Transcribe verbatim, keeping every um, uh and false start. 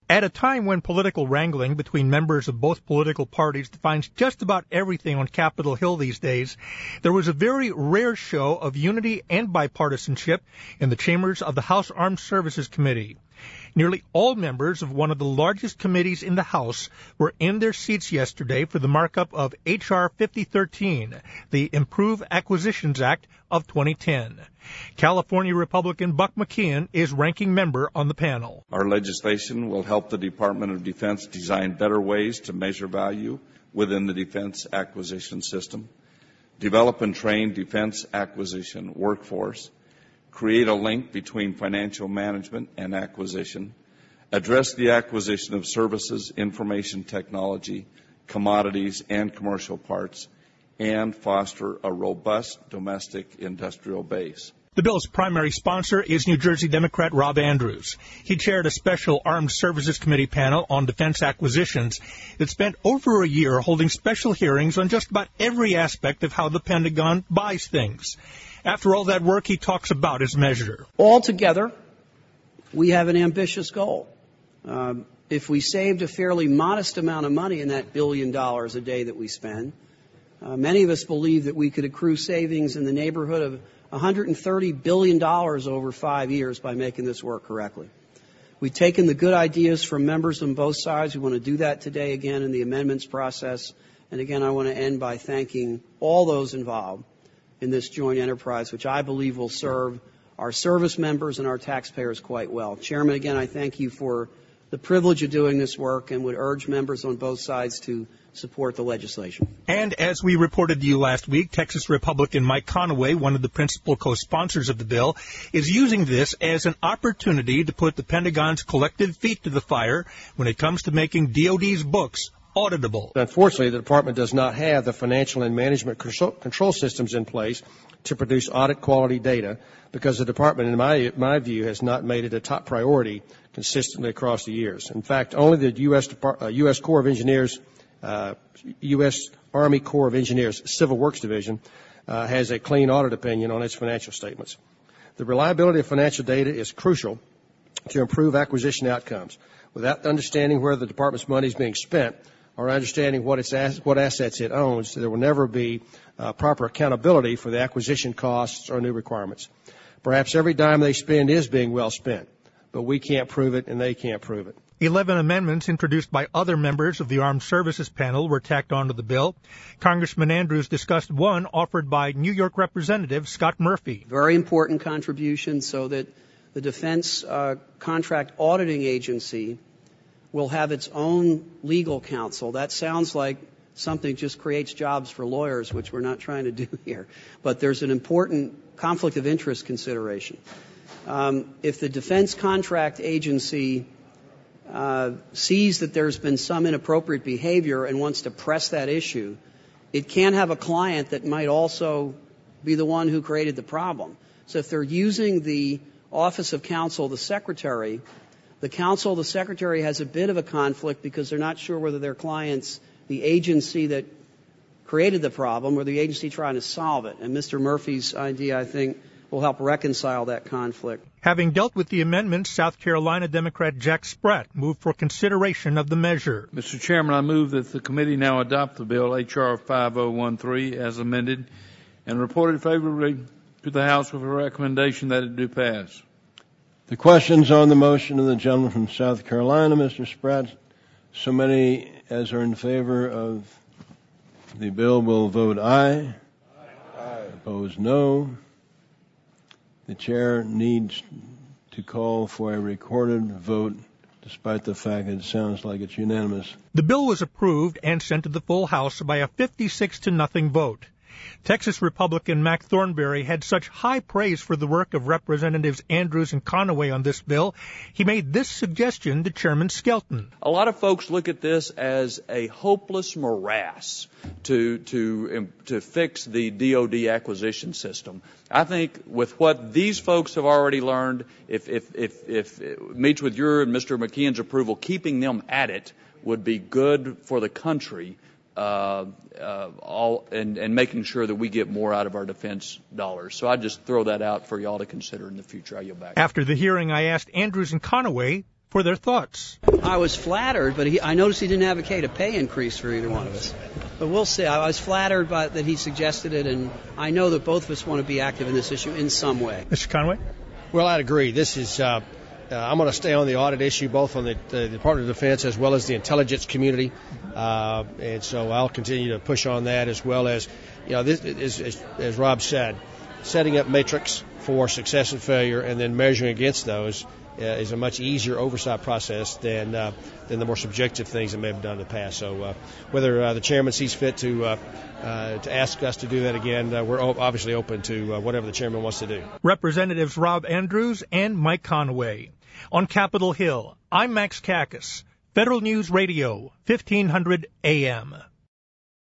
At a time when political wrangling between members of both political parties defines just about everything on Capitol Hill these days, there was a very rare show of unity and bipartisanship in the chambers of the House Armed Services Committee. Nearly all members of one of the largest committees in the House were in their seats yesterday for the markup of H R fifty thirteen, the Improve Acquisitions Act of twenty ten. California Republican Buck McKeon is ranking member on the panel. Our legislation will help the Department of Defense design better ways to measure value within the defense acquisition system, develop and train defense acquisition workforce, create a link between financial management and acquisition, address the acquisition of services, information technology, commodities, and commercial parts, and foster a robust domestic industrial base. The bill's primary sponsor is New Jersey Democrat Rob Andrews. He chaired a special Armed Services Committee panel on defense acquisitions that spent over a year holding special hearings on just about every aspect of how the Pentagon buys things. After all that work, he talks about his measure. Altogether, we have an ambitious goal. Um, if we saved a fairly modest amount of money in that billion dollars a day that we spend, uh, many of us believe that we could accrue savings in the neighborhood of one hundred thirty billion dollars over five years by making this work correctly. We've taken the good ideas from members on both sides. We want to do that today again in the amendments process. And again, I want to end by thanking all those involved in this joint enterprise, which I believe will serve our service members and our taxpayers quite well. Chairman, again, I thank you for the privilege of doing this work and would urge members on both sides to support the legislation. And as we reported to you last week, Texas Republican Mike Conaway, one of the principal co-sponsors of the bill, is using this as an opportunity to put the Pentagon's collective feet to the fire when it comes to making D O D's books auditable. Unfortunately, the Department does not have the financial and management control systems in place to produce audit quality data because the Department, in my, my view, has not made it a top priority consistently across the years. In fact, only the U S. Depart- uh, U S. Corps of Engineers, uh, U S. Army Corps of Engineers Civil Works Division uh, has a clean audit opinion on its financial statements. The reliability of financial data is crucial to improve acquisition outcomes. Without understanding where the Department's money is being spent, or understanding what its ass- what assets it owns, there will never be uh, proper accountability for the acquisition costs or new requirements. Perhaps every dime they spend is being well spent, but we can't prove it and they can't prove it. Eleven amendments introduced by other members of the Armed Services Panel were tacked onto the bill. Congressman Andrews discussed one offered by New York Representative Scott Murphy. Very important contribution so that the Defense uh, Contract Auditing Agency will have its own legal counsel. That sounds like something that just creates jobs for lawyers, which we're not trying to do here. But there's an important conflict of interest consideration. Um, if the Defense Contract Agency uh, sees that there's been some inappropriate behavior and wants to press that issue, it can't have a client that might also be the one who created the problem. So if they're using the Office of Counsel, the Secretary, the counsel, the secretary has a bit of a conflict because they're not sure whether their client's the agency that created the problem or the agency trying to solve it. And Mister Murphy's idea, I think, will help reconcile that conflict. Having dealt with the amendments, South Carolina Democrat Jack Spratt moved for consideration of the measure. Mister Chairman, I move that the committee now adopt the bill H R five oh one three as amended and report it favorably to the House with a recommendation that it do pass. The questions on the motion of the gentleman from South Carolina, Mister Spratt. So many as are in favor of the bill will vote aye. Aye. Opposed, no. The chair needs to call for a recorded vote, despite the fact that it sounds like it's unanimous. The bill was approved and sent to the full House by a fifty-six to nothing vote. Texas Republican Mac Thornberry had such high praise for the work of Representatives Andrews and Conaway on this bill, he made this suggestion to Chairman Skelton. A lot of folks look at this as a hopeless morass to to to fix the D O D acquisition system. I think with what these folks have already learned, if if if, if it meets with your and Mister McKeon's approval, keeping them at it would be good for the country. Uh, uh, all and, and making sure that we get more out of our defense dollars. So I just throw that out for y'all to consider in the future. I yield back. After the hearing, I asked Andrews and Conaway for their thoughts. I was flattered, but he, I noticed he didn't advocate a pay increase for either one of us. But we'll see. I was flattered by that he suggested it, and I know that both of us want to be active in this issue in some way. Mister Conway? Well, I'd agree. This is, uh, uh, I'm going to stay on the audit issue, both on the, the Department of Defense as well as the intelligence community. Uh, and so I'll continue to push on that, as well as, you know, this is, as, as Rob said, setting up metrics for success and failure and then measuring against those uh, is a much easier oversight process than uh, than the more subjective things that may have done in the past. So uh, whether uh, the chairman sees fit to uh, uh, to ask us to do that again, uh, we're obviously open to uh, whatever the chairman wants to do. Representatives Rob Andrews and Mike Conway. On Capitol Hill, I'm Max Cacus, Federal News Radio, fifteen hundred A M.